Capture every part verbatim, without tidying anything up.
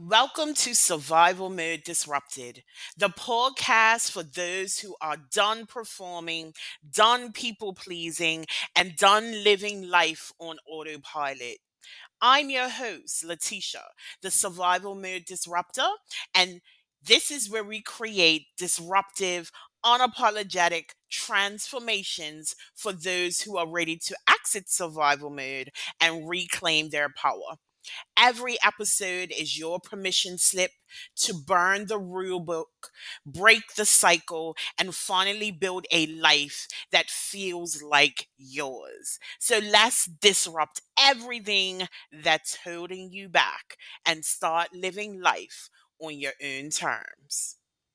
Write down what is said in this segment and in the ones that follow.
Welcome to Survival Mode Disrupted, the podcast for those who are done performing, done people pleasing, and done living life on autopilot. I'm your host, Letitia, the Survival Mode Disruptor, and this is where we create disruptive, unapologetic transformations for those who are ready to exit survival mode and reclaim their power. Every episode is your permission slip to burn the rule book, break the cycle, and finally build a life that feels like yours. So let's disrupt everything that's holding you back and start living life on your own terms.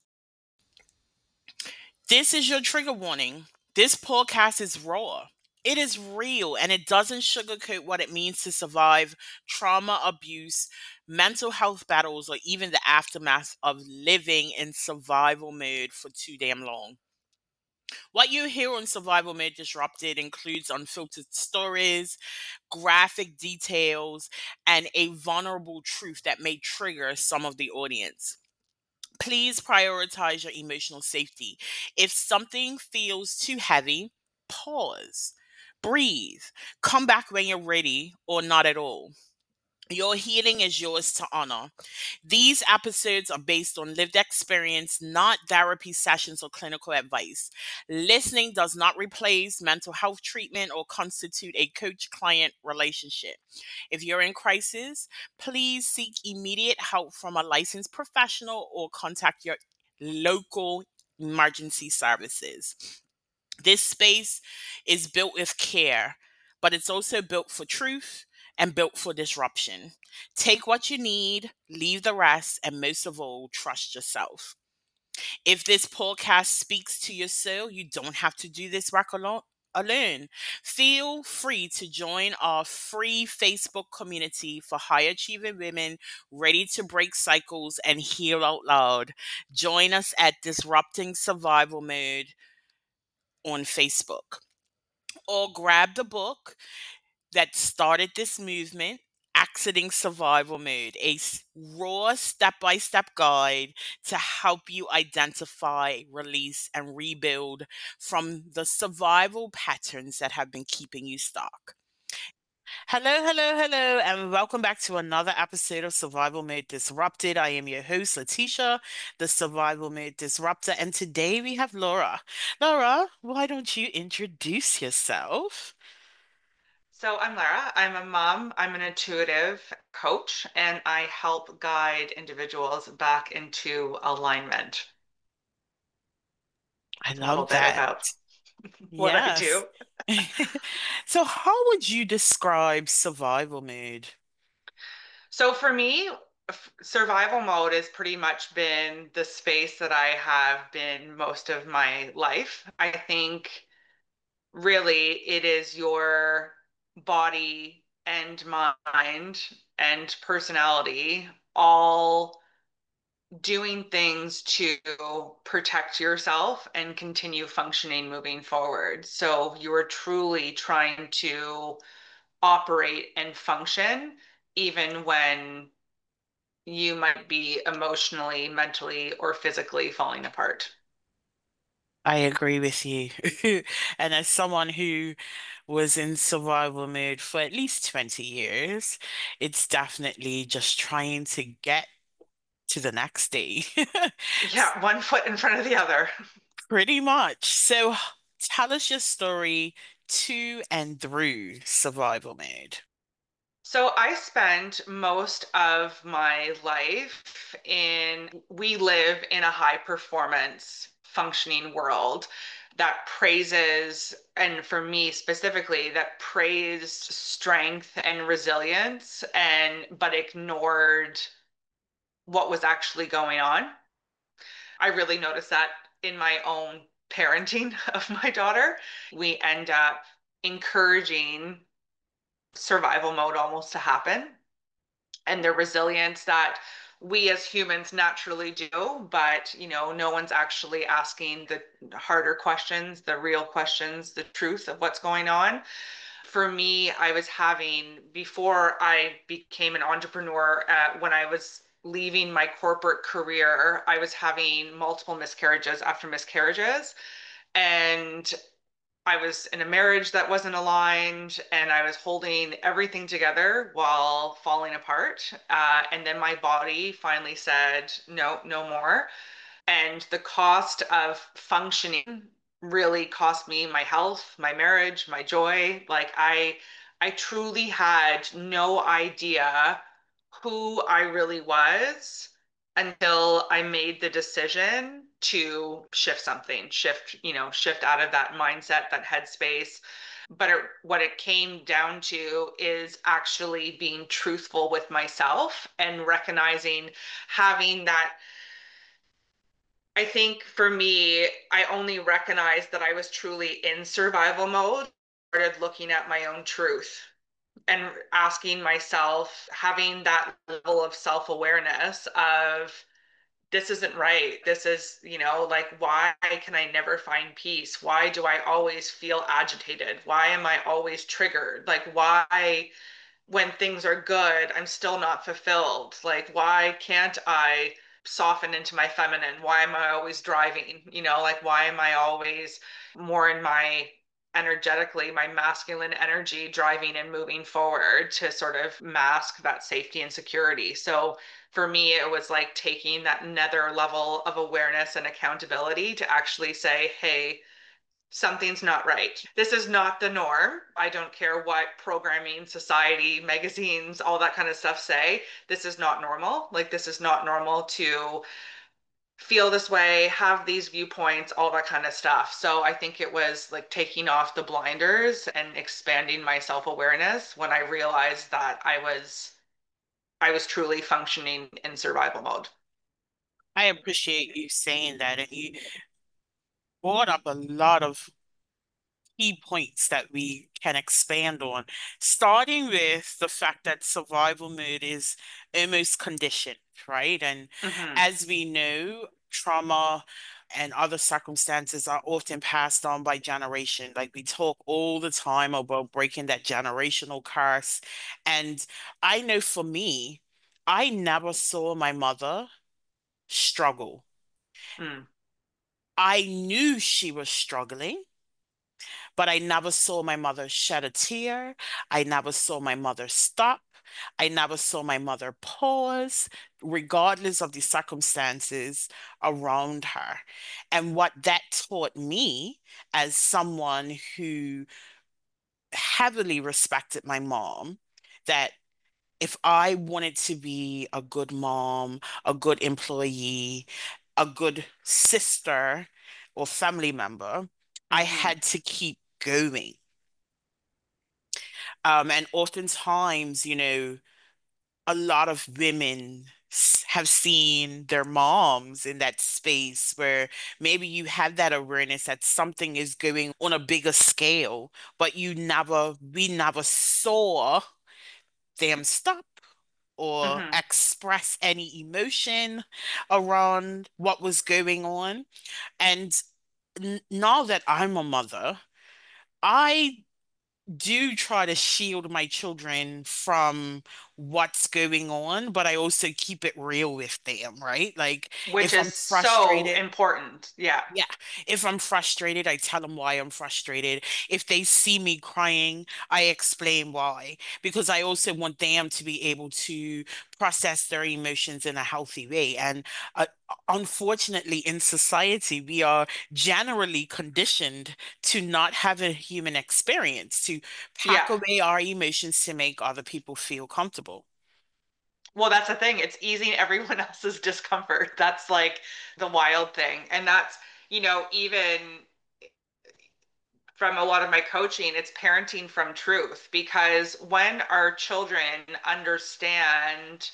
This is your trigger warning. This podcast is raw. It is real and it doesn't sugarcoat what it means to survive trauma, abuse, mental health battles, or even the aftermath of living in survival mode for too damn long. What you hear on Survival Mode Disrupted includes unfiltered stories, graphic details, and a vulnerable truth that may trigger some of the audience. Please prioritize your emotional safety. If something feels too heavy, pause, breathe, come back when you're ready or not at all. Your healing is yours to honor. These episodes are based on lived experience, not therapy sessions or clinical advice. Listening does not replace mental health treatment or constitute a coach client relationship. If you're in crisis, please seek immediate help from a licensed professional or contact your local emergency services. This space is built with care, but it's also built for truth and built for disruption. Take what you need, leave the rest, and most of all, trust yourself. If this podcast speaks to your soul, you don't have to do this work alone. Alone. Feel free to join our free Facebook community for high achieving women ready to break cycles and heal out loud. Join us at Disrupting Survival Mode on Facebook, or grab the book that started this movement, Exiting Survival Mode, a s- raw step by step guide to help you identify, release, and rebuild from the survival patterns that have been keeping you stuck. Hello, hello, hello, and welcome back to another episode of Survival Mode Disrupted. I am your host, Letitia, the Survival Mode Disruptor, and today we have Laura. Laura, why don't you introduce yourself? So I'm Lara. I'm a mom. I'm an intuitive coach, and I help guide individuals back into alignment. I A little love bit that. about what I Yes. do. So, how would you describe survival mode? So for me, f- survival mode has pretty much been the space that I have been most of my life. I think really it is your body and mind and personality all doing things to protect yourself and continue functioning moving forward. So you are truly trying to operate and function even when you might be emotionally, mentally, or physically falling apart. I agree with you. And as someone who was in survival mode for at least twenty years, it's definitely just trying to get to the next day. Yeah, one foot in front of the other. Pretty much. So tell us your story to and through survival mode. So I spent most of my life in, we live in a high performance functioning world that praises, and for me specifically, that praised strength and resilience and but ignored what was actually going on. I really noticed that in my own parenting of my daughter. We end up encouraging survival mode almost to happen and the resilience that we as humans naturally do, but you know, no one's actually asking the harder questions, the real questions, the truth of what's going on. For me, I was having, before I became an entrepreneur, uh, when I was leaving my corporate career, I was having multiple miscarriages after miscarriages. And I was in a marriage that wasn't aligned, and I was holding everything together while falling apart. Uh, and then my body finally said, no, no more. And the cost of functioning really cost me my health, my marriage, my joy. Like I, I truly had no idea who I really was until I made the decision to shift something, shift, you know, shift out of that mindset, that headspace. But it, what it came down to is actually being truthful with myself and recognizing having that. I think for me, I only recognized that I was truly in survival mode, started looking at my own truth and asking myself, having that level of self-awareness of this isn't right. This is, you know, like, why can I never find peace? Why do I always feel agitated? Why am I always triggered? Like, why, when things are good, I'm still not fulfilled? Like, why can't I soften into my feminine? Why am I always driving? You know, like, why am I always more in my energetically, my masculine energy driving and moving forward to sort of mask that safety and security? So for me, it was like taking that another level of awareness and accountability to actually say, hey, something's not right. This is not the norm. I don't care what programming, society, magazines, all that kind of stuff say. This is not normal. Like, this is not normal to feel this way, have these viewpoints, all that kind of stuff. So I think it was like taking off the blinders and expanding my self-awareness when I realized that I was I was truly functioning in survival mode. I appreciate you saying that, and you brought up a lot of key points that we can expand on, starting with the fact that survival mode is almost conditioned, right? And Hmm. as we know, trauma and other circumstances are often passed on by generation. Like we talk all the time about breaking that generational curse. And I know for me, I never saw my mother struggle. Mm. I knew she was struggling, but I never saw my mother shed a tear. I never saw my mother stop. I never saw my mother pause, regardless of the circumstances around her. And what that taught me as someone who heavily respected my mom, that if I wanted to be a good mom, a good employee, a good sister or family member, I Hmm. had to keep going. Um, and oftentimes, you know, a lot of women s- have seen their moms in that space where maybe you have that awareness that something is going on a bigger scale, but you never, we never saw them stop or Hmm. express any emotion around what was going on. And n now that I'm a mother, I do try to shield my children from what's going on, but I also keep it real with them, right? Like Which if I'm is so frustrated, important. Yeah. yeah, if I'm frustrated, I tell them why I'm frustrated. If they see me crying, I explain why, because I also want them to be able to process their emotions in a healthy way. And uh, unfortunately, in society, we are generally conditioned to not have a human experience, to Yeah. pack away our emotions to make other people feel comfortable. Well, that's the thing. It's easing everyone else's discomfort. That's like the wild thing. And that's, you know, even from a lot of my coaching, it's parenting from truth because when our children understand,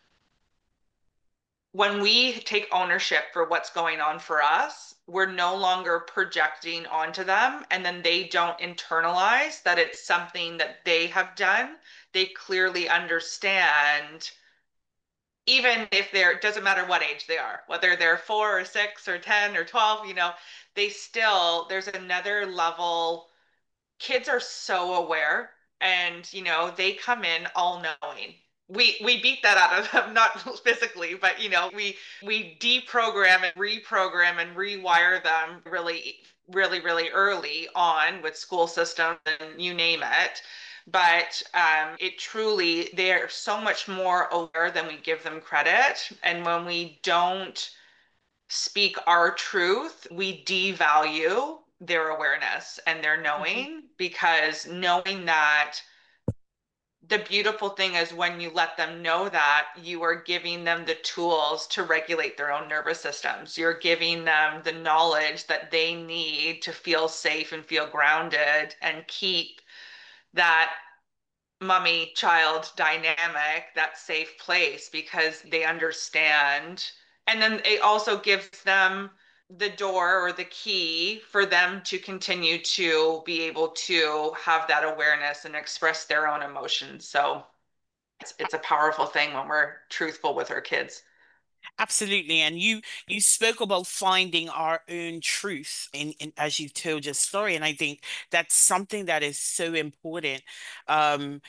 when we take ownership for what's going on for us, we're no longer projecting onto them, and then they don't internalize that it's something that they have done. They clearly understand, even if they're, it doesn't matter what age they are, whether they're four or six or ten or twelve, you know, they still, there's another level. Kids are so aware, and, you know, they come in all knowing. we we beat that out of them, not physically, but you know, we we deprogram and reprogram and rewire them really, really, really early on with school systems and you name it. But um, it truly, they're so much more aware than we give them credit. And when we don't speak our truth, we devalue their awareness and their Mhm. knowing, because knowing that the beautiful thing is when you let them know that you are giving them the tools to regulate their own nervous systems. You're giving them the knowledge that they need to feel safe and feel grounded and keep that mummy child dynamic, that safe place, because they understand. And then it also gives them the door or the key for them to continue to be able to have that awareness and express their own emotions. So it's, it's a powerful thing when we're truthful with our kids. Absolutely. And you you spoke about finding our own truth in, in as you told your story. And I think that's something that is so important. Um,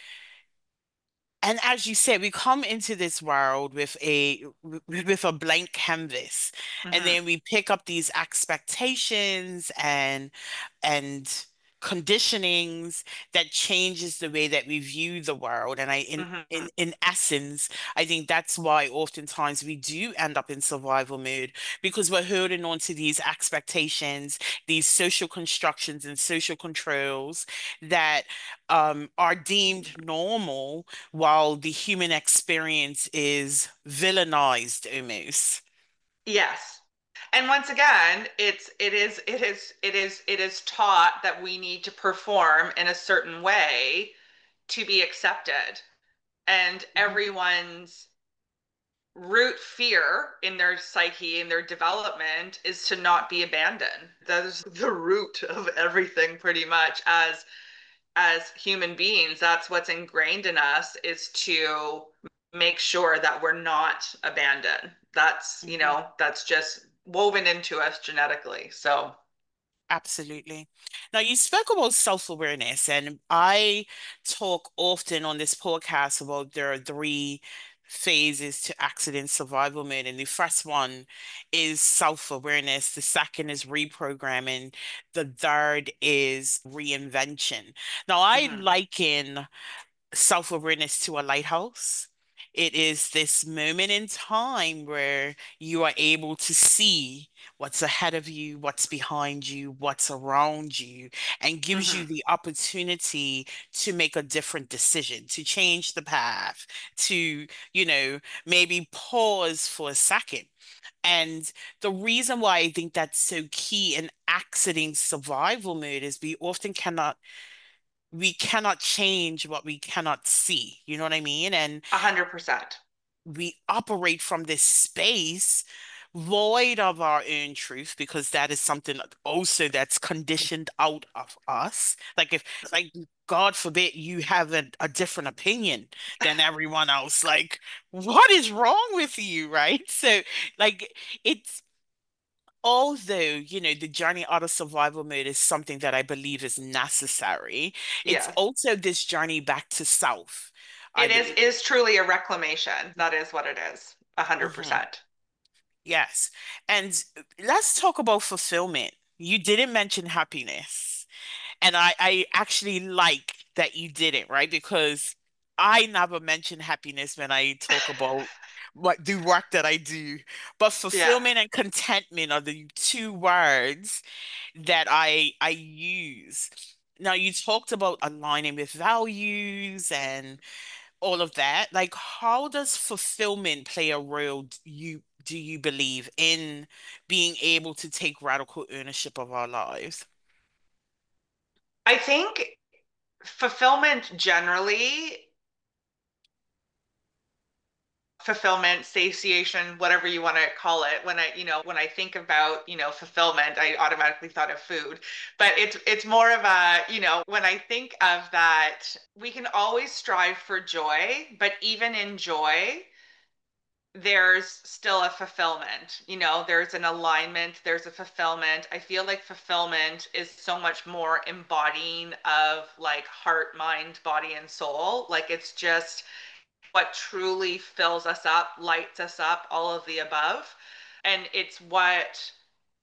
And as you said, we come into this world with a with a blank canvas, and Hmm. then we pick up these expectations and and conditionings that changes the way that we view the world. And I in Hmm. in in essence, I think that's why oftentimes we do end up in survival mode because we're holding on to these expectations, these social constructions and social controls that um, are deemed normal while the human experience is villainized almost. Yes. And once again, it's it is it is it is it is taught that we need to perform in a certain way to be accepted. And Mhm. everyone's root fear in their psyche and their development is to not be abandoned. That is the root of everything pretty much as as human beings. That's what's ingrained in us, is to make sure that we're not abandoned. That's, you Mhm. know, that's just woven into us genetically. So, Absolutely. Now, you spoke about self-awareness, and I talk often on this podcast about there are three phases to accident survival mode. And the first one is self-awareness, the second is reprogramming, the third is reinvention. Now, I mhm. liken self-awareness to a lighthouse. It is this moment in time where you are able to see what's ahead of you, what's behind you, what's around you, and gives you Mhm. the opportunity to make a different decision, to change the path, to, you know, maybe pause for a second. And the reason why I think that's so key in accident survival mode is we often cannot we cannot change what we cannot see. You know what I mean? And A hundred percent. we operate from this space void of our own truth because that is something that also that's conditioned out of us. Like if like God forbid you have a, a different opinion than everyone else, like what is wrong with you, right? So like it's although, you know, the journey out of survival mode is something that I believe is necessary, it's Yes. also this journey back to self. I It is believe. is truly a reclamation. That is what it is. A hundred Mhm. percent. Yes. And let's talk about fulfillment. You didn't mention happiness. And I, I actually like that you didn't, right? Because I never mention happiness when I talk about what the work that I do. But Yeah. fulfillment and contentment are the two words that I I use. Now you talked about aligning with values and all of that. Like, how does fulfillment play a role, d- you do you believe, in being able to take radical ownership of our lives? I think fulfillment generally, fulfillment, satiation, whatever you want to call it. When I, you know, when I think about, you know, fulfillment, I automatically thought of food. But it's it's more of a, you know, when I think of that, we can always strive for joy, but even in joy, there's still a fulfillment. You know, there's an alignment, there's a fulfillment. I feel like fulfillment is so much more embodying of like heart, mind, body, and soul. Like it's just what truly fills us up, lights us up, all of the above. And it's what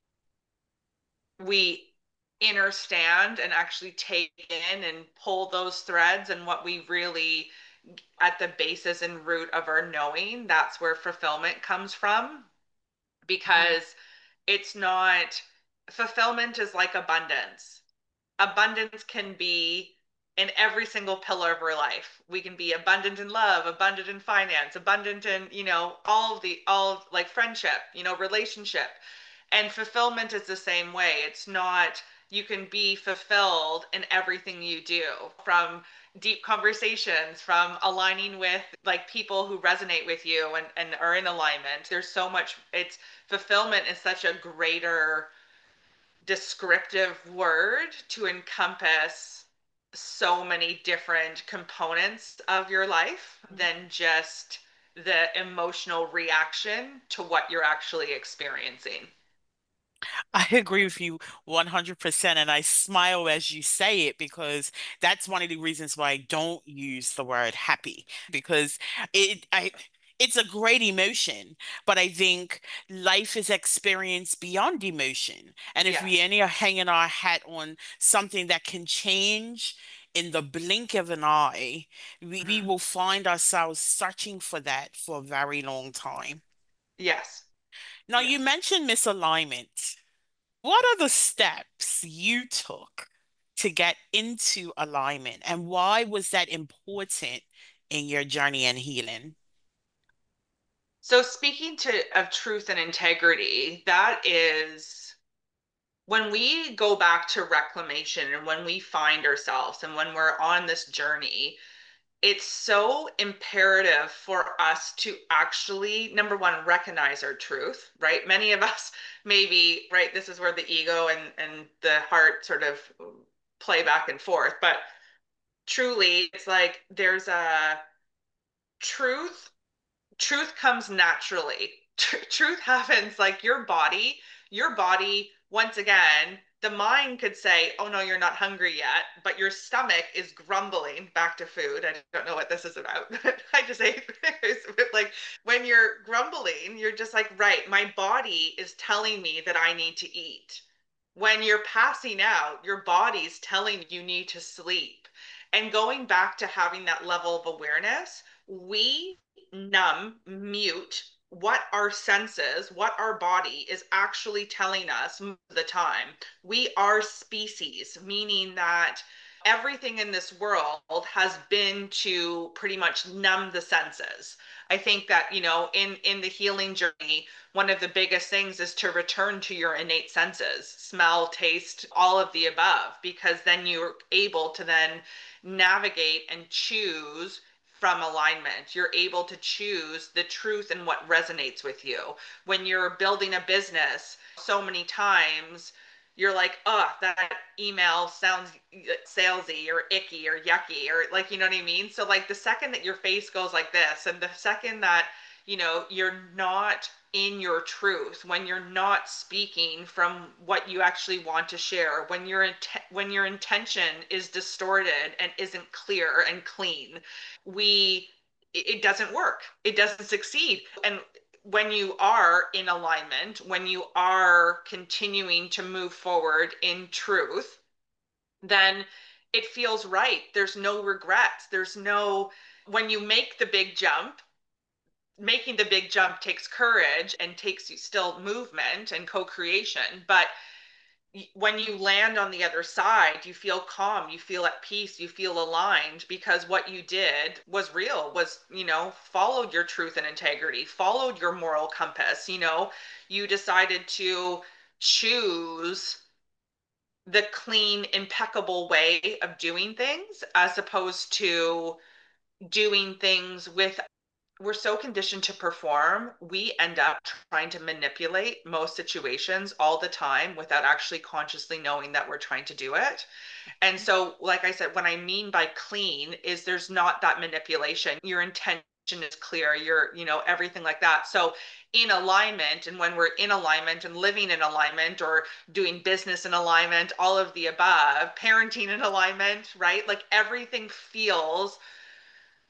we understand and actually take in and pull those threads, and what we really, at the basis and root of our knowing, that's where fulfillment comes from. Mhm. Because it's not, fulfillment is like abundance. Abundance can be in every single pillar of our life. We can be abundant in love, abundant in finance, abundant in, you know, all of the, all of, like friendship, you know, relationship. And fulfillment is the same way. It's not, you can be fulfilled in everything you do, from deep conversations, from aligning with like people who resonate with you and, and are in alignment. There's so much, it's, fulfillment is such a greater descriptive word to encompass so many different components of your life than just the emotional reaction to what you're actually experiencing. I agree with you one hundred percent. And I smile as you say it because that's one of the reasons why I don't use the word happy because it, I, it's a great emotion, but I think life is experienced beyond emotion. And if we Yes. any are hanging our hat on something that can change in the blink of an eye, we, we Mhm. will find ourselves searching for that for a very long time. Yes. Now, you Yes. mentioned misalignment. What are the steps you took to get into alignment, and why was that important in your journey and healing? So speaking to of truth and integrity, that is when we go back to reclamation and when we find ourselves and when we're on this journey, it's so imperative for us to actually, number one, recognize our truth, right? Many of us maybe, right, this is where the ego and and the heart sort of play back and forth, but truly it's like there's a truth, truth comes naturally. Tr- truth happens, like your body, your body, once again, the mind could say, oh no, you're not hungry yet, but your stomach is grumbling back to food. I don't know what this is about, but I just ate. Like when you're grumbling, you're just like, right, my body is telling me that I need to eat. When you're passing out, your body's telling you need to sleep. And going back to having that level of awareness, we numb, mute what our senses, what our body is actually telling us most of the time. We are species, meaning that everything in this world has been to pretty much numb the senses. I think that, you know, in in the healing journey, one of the biggest things is to return to your innate senses, smell, taste, all of the above, because then you're able to then navigate and choose from alignment. You're able to choose the truth and what resonates with you. When you're building a business, so many times you're like, oh, that email sounds salesy or icky or yucky, or like, you know what I mean? So, like, the second that your face goes like this, and the second that, you know, you're not in your truth, when you're not speaking from what you actually want to share, when your int- when your intention is distorted and isn't clear and clean, we it doesn't work. It doesn't succeed. And when you are in alignment, when you are continuing to move forward in truth, then it feels right. There's no regrets. There's no, when you make the big jump, making the big jump takes courage and takes you still movement and co-creation, but when you land on the other side, you feel calm, you feel at peace, you feel aligned, because what you did was real, was, you know, followed your truth and integrity, followed your moral compass, you know, you decided to choose the clean, impeccable way of doing things as opposed to doing things with, we're so conditioned to perform, we end up trying to manipulate most situations all the time without actually consciously knowing that we're trying to do it. And so, like I said, what I mean by clean is there's not that manipulation. Your intention is clear, you're, you know, everything like that. So, in alignment, and when we're in alignment and living in alignment or doing business in alignment, all of the above, parenting in alignment, right? Like everything feels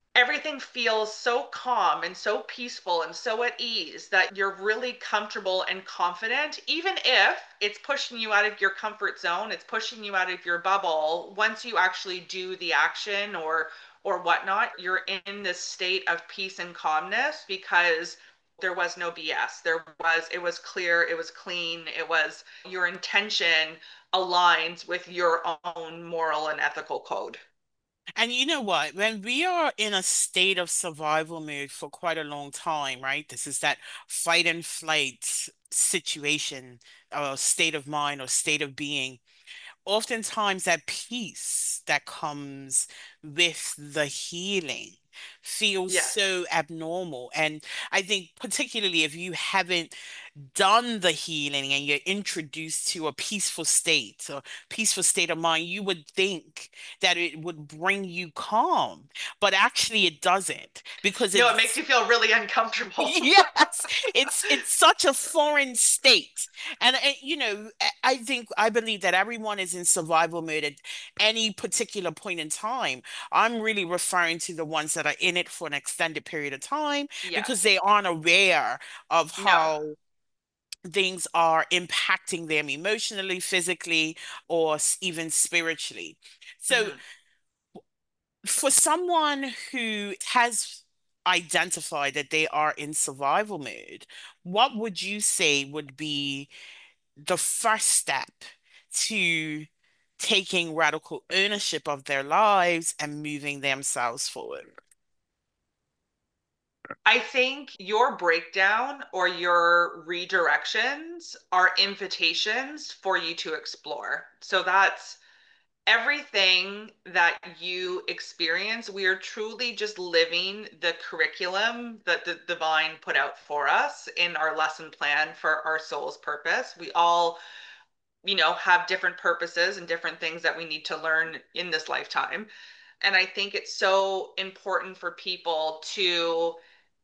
everything feels so calm and so peaceful and so at ease that you're really comfortable and confident, even if it's pushing you out of your comfort zone, it's pushing you out of your bubble. Once you actually do the action or or whatnot, you're in this state of peace and calmness because there was no B S. There was, it was clear, it was clean, it was your intention aligns with your own moral and ethical code. And you know what? When we are in a state of survival mode for quite a long time, right? This is that fight and flight situation or state of mind or state of being. Oftentimes, that peace that comes with the healing feels Yes. so abnormal. And I think, particularly if you haven't done the healing and you're introduced to a peaceful state, a peaceful state of mind, you would think that it would bring you calm, but actually it doesn't because No, it makes it's you feel really uncomfortable. yes, it's it's such a foreign state. And, uh, you know, I I think I believe that everyone is in survival mode at any particular point in time. I'm really referring to the ones that are in it for an extended period of time because Yes. they aren't aware of No. how things are impacting them emotionally, physically, or s- even spiritually. So, Hmm. for someone who has identified that they are in survival mode, what would you say would be the first step to taking radical ownership of their lives and moving themselves forward? I think your breakdown or your redirections are invitations for you to explore. So that's everything that you experience. We are truly just living the curriculum that the divine put out for us in our lesson plan for our soul's purpose. We all, you know, have different purposes and different things that we need to learn in this lifetime. And I think it's so important for people to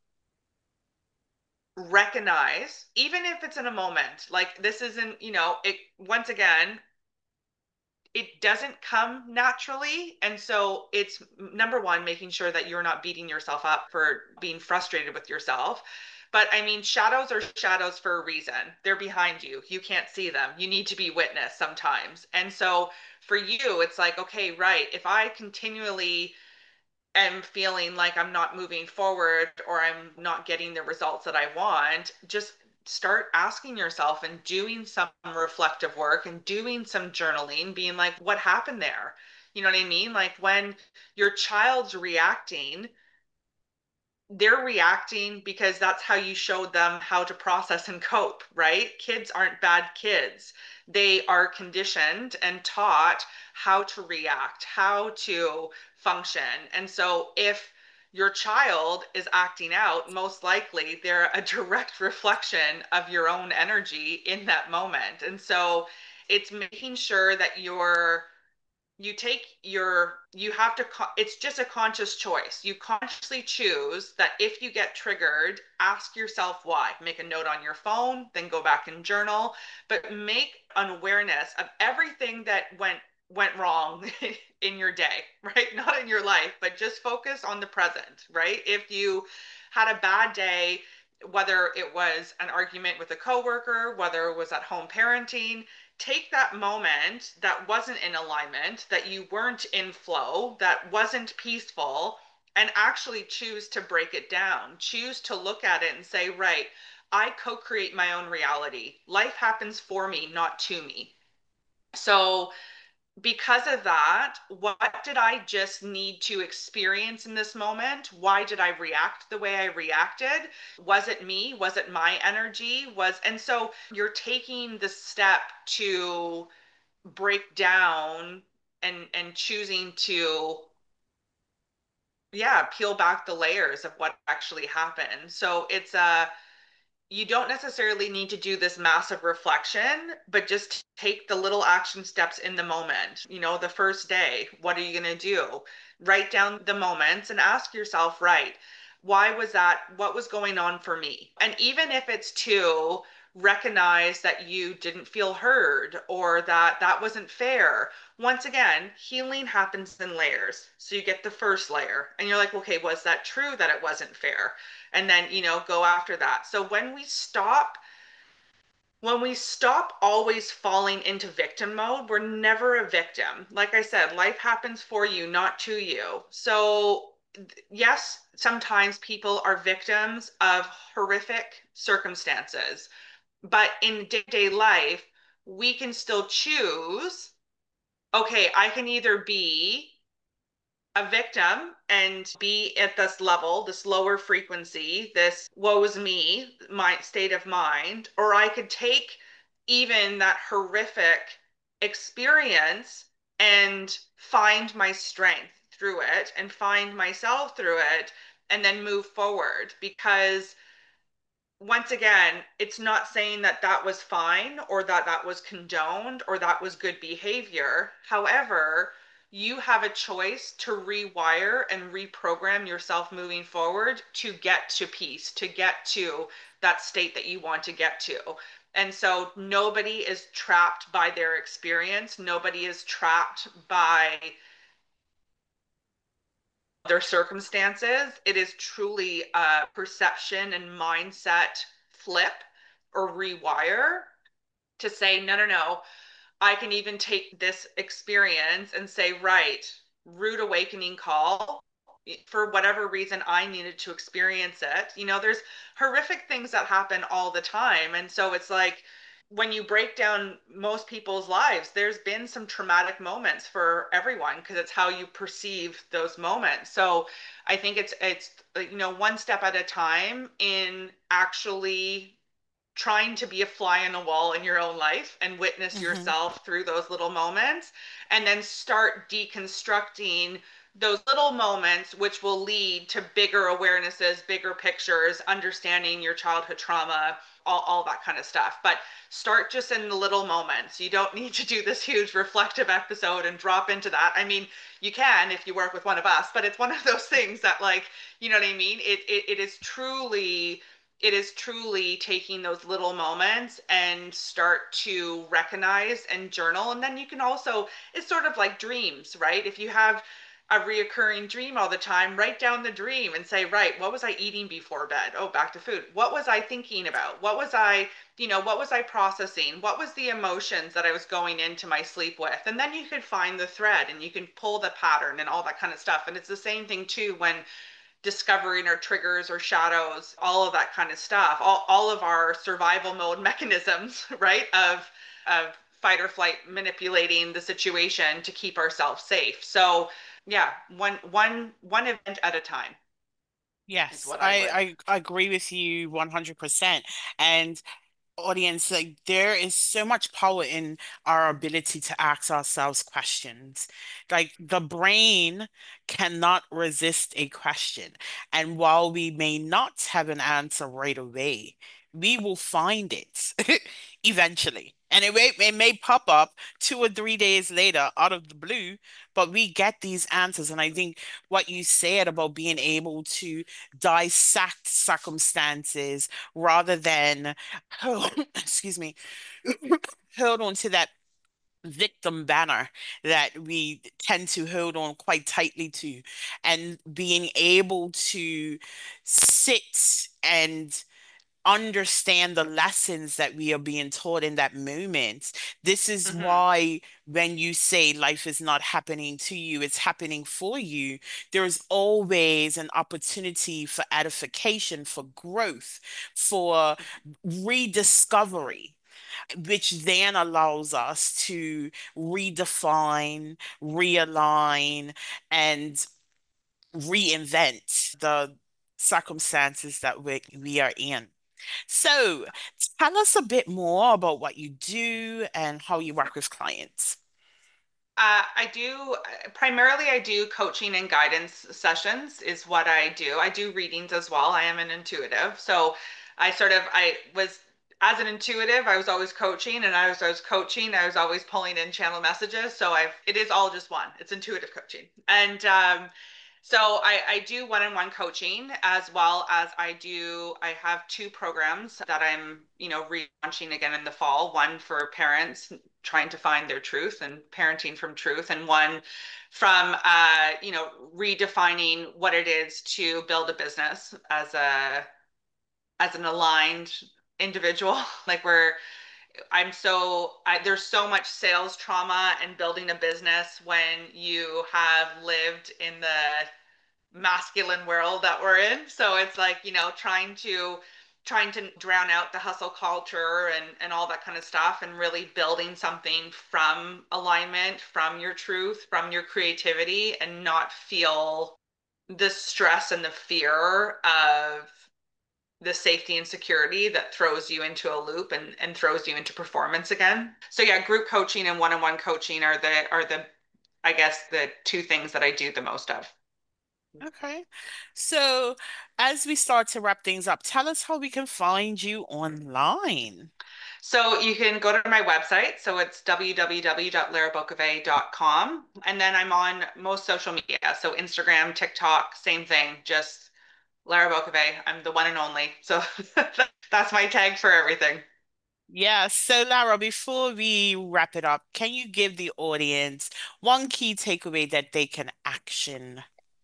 recognize, even if it's in a moment, like this isn't, you know, it once again, it doesn't come naturally. And so it's number one, making sure that you're not beating yourself up for being frustrated with yourself. But I mean, shadows are shadows for a reason. They're behind you. You can't see them. You need to be witness sometimes. And so for you, it's like, okay, right. If I continually am feeling like I'm not moving forward or I'm not getting the results that I want, just start asking yourself and doing some reflective work and doing some journaling, being like, what happened there? You know what I mean? Like when your child's reacting, they're reacting because that's how you showed them how to process and cope, right? Kids aren't bad kids. They are conditioned and taught how to react, how to function. And so if your child is acting out, most likely they're a direct reflection of your own energy in that moment. And so it's making sure that you're you take your you have to it's just a conscious choice. You consciously choose that if you get triggered, ask yourself why. Make a note on your phone, then go back and journal, but make an awareness of everything that went went wrong in your day, right? Not in your life, but just focus on the present, right? If you had a bad day, whether it was an argument with a coworker, whether it was at home parenting, take that moment that wasn't in alignment, that you weren't in flow, that wasn't peaceful, and actually choose to break it down. Choose to look at it and say, right, I co create my own reality. Life happens for me, not to me. So, because of that, what did I just need to experience in this moment? Why did I react the way I reacted? Was it me? Was it my energy? Was, and so you're taking the step to break down and and choosing to, yeah, peel back the layers of what actually happened. So it's a, you don't necessarily need to do this massive reflection, but just take the little action steps in the moment. You know, the first day, what are you going to do? Write down the moments and ask yourself, right, why was that? What was going on for me? And even if it's to recognize that you didn't feel heard or that that wasn't fair. Once again, healing happens in layers. So you get the first layer and you're like, okay, was that true that it wasn't fair? And then, you know, go after that. So when we stop when we stop always falling into victim mode, we're never a victim. Like I said, life happens for you, not to you. So, yes, sometimes people are victims of horrific circumstances, but in day-to-day life, we can still choose, okay, I can either be a victim and be at this level, this lower frequency, this woe is me, my state of mind, or I could take even that horrific experience and find my strength through it and find myself through it and then move forward. Because once again, it's not saying that that was fine or that that was condoned or that was good behavior. However, you have a choice to rewire and reprogram yourself moving forward to get to peace, to get to that state that you want to get to. And so nobody is trapped by their experience. Nobody is trapped by their circumstances. It is truly a perception and mindset flip or rewire to say, no, no, no, I can even take this experience and say, right, rude awakening call. For whatever reason, I needed to experience it. You know, there's horrific things that happen all the time. And so it's like, when you break down most people's lives, there's been some traumatic moments for everyone because it's how you perceive those moments. So I think it's it's you know one step at a time in actually trying to be a fly on a wall in your own life and witness Hmm. yourself through those little moments and then start deconstructing those little moments which will lead to bigger awarenesses, bigger pictures, understanding your childhood trauma, all, all that kind of stuff. But start just in the little moments. You don't need to do this huge reflective episode and drop into that. I mean, you can if you work with one of us, but it's one of those things that, like, you know what I mean? It it, it is truly it is truly taking those little moments and start to recognize and journal. And then you can also, it's sort of like dreams, right? If you have a reoccurring dream all the time, write down the dream and say, right, what was I eating before bed? Oh, back to food. What was I thinking about? What was I, you know, what was I processing? What was the emotions that I was going into my sleep with? And then you could find the thread and you can pull the pattern and all that kind of stuff. And it's the same thing too when discovering our triggers or shadows, all of that kind of stuff, all, all of our survival mode mechanisms, right? Of, of fight or flight manipulating the situation to keep ourselves safe. So yeah, one, one, one event at a time is Yes, what I would. I, I agree with you one hundred percent. And audience, like there is so much power in our ability to ask ourselves questions. Like the brain cannot resist a question. And while we may not have an answer right away, we will find it eventually. And it may, it may pop up two or three days later out of the blue, but we get these answers. And I think what you said about being able to dissect circumstances rather than hold, excuse me, hold on to that victim banner that we tend to hold on quite tightly to, and being able to sit and understand the lessons that we are being taught in that moment. This is Mm-hmm. why when you say life is not happening to you, it's happening for you, there is always an opportunity for edification, for growth, for rediscovery, which then allows us to redefine, realign, and reinvent the circumstances that we, we are in. So, tell us a bit more about what you do and how you work with clients. Uh, I do primarily I do coaching and guidance sessions is what I do. I do readings as well. I am an intuitive. So I sort of I was as an intuitive, I was always coaching and I was I was coaching, I was always pulling in channel messages. So I've it is all just one. It's intuitive coaching. And um So I, I do one-on-one coaching as well as I do, I have two programs that I'm, you know, relaunching again in the fall. One for parents trying to find their truth and parenting from truth, and one from, uh, you know, redefining what it is to build a business as a, as an aligned individual. Like we're, I'm so, I, there's so much sales trauma and building a business when you have lived in the masculine world that we're in. So it's like, you know, trying to trying to drown out the hustle culture and and all that kind of stuff and really building something from alignment, from your truth, from your creativity and not feel the stress and the fear of the safety and security that throws you into a loop and, and throws you into performance again. So yeah, group coaching and one-on-one coaching are the are the I guess the two things that I do the most of. Okay. So, as we start to wrap things up, tell us how we can find you online. So you can go to my website. So it's w w w dot lara bokove dot com. And then I'm on most social media. So Instagram, TikTok, same thing, just Lara Bokove. I'm the one and only. So that's my tag for everything. Yeah, so Lara, before we wrap it up, can you give the audience one key takeaway that they can action?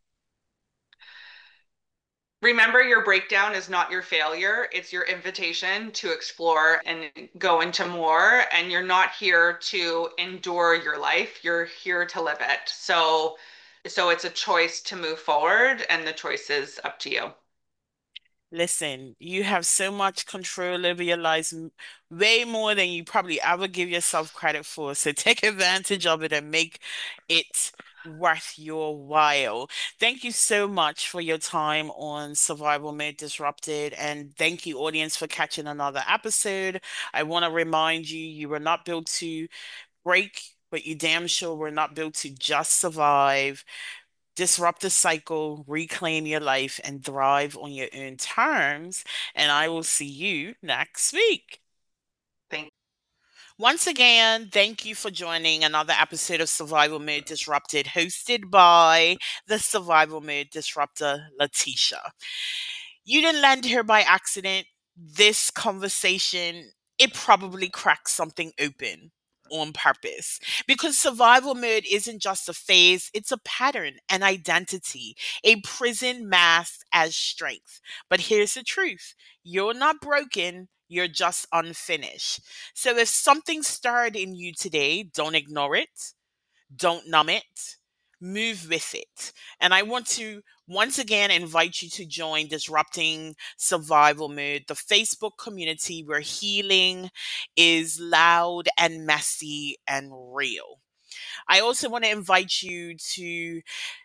Remember, your breakdown is not your failure. It's your invitation to explore and go into more. And you're not here to endure your life. You're here to live it. So, so it's a choice to move forward, and the choice is up to you. Listen, you have so much control over your lives, m- way more than you probably ever give yourself credit for. So take advantage of it and make it worth your while. Thank you so much for your time on Survival Made Disrupted. And thank you, audience, for catching another episode. I want to remind you, you were not built to break, but you damn sure were not built to just survive. Disrupt the cycle, reclaim your life, and thrive on your own terms. And I will see you next week. Thank Once again, thank you for joining another episode of Survival Mode Disrupted, hosted by the Survival Mode Disruptor, Letitia. You didn't land here by accident. This conversation, it probably cracked something open on purpose because survival mode isn't just a phase, it's a pattern, an identity, a prison masked as strength. But here's the truth: you're not broken, you're just unfinished. So if something stirred in you today, don't ignore it, don't numb it, move with it. And I want to once again invite you to join Disrupting Survival Mode, the Facebook community where healing is loud and messy and real. I also want to invite you to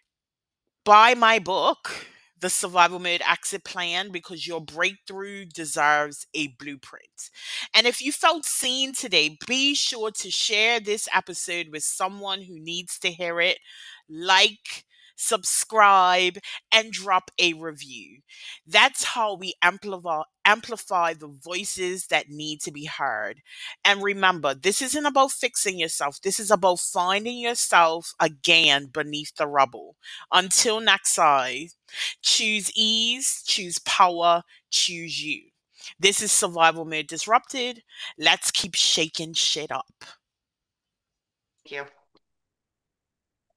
buy my book, The Survival Mode Exit Plan, because your breakthrough deserves a blueprint. And if you felt seen today, be sure to share this episode with someone who needs to hear it. Like, subscribe, and drop a review. That's how we amplify amplify the voices that need to be heard. And remember, this isn't about fixing yourself. This is about finding yourself again beneath the rubble. Until next time, choose ease, choose power, choose you. This is Survival Mode Disrupted. Let's keep shaking shit up. you.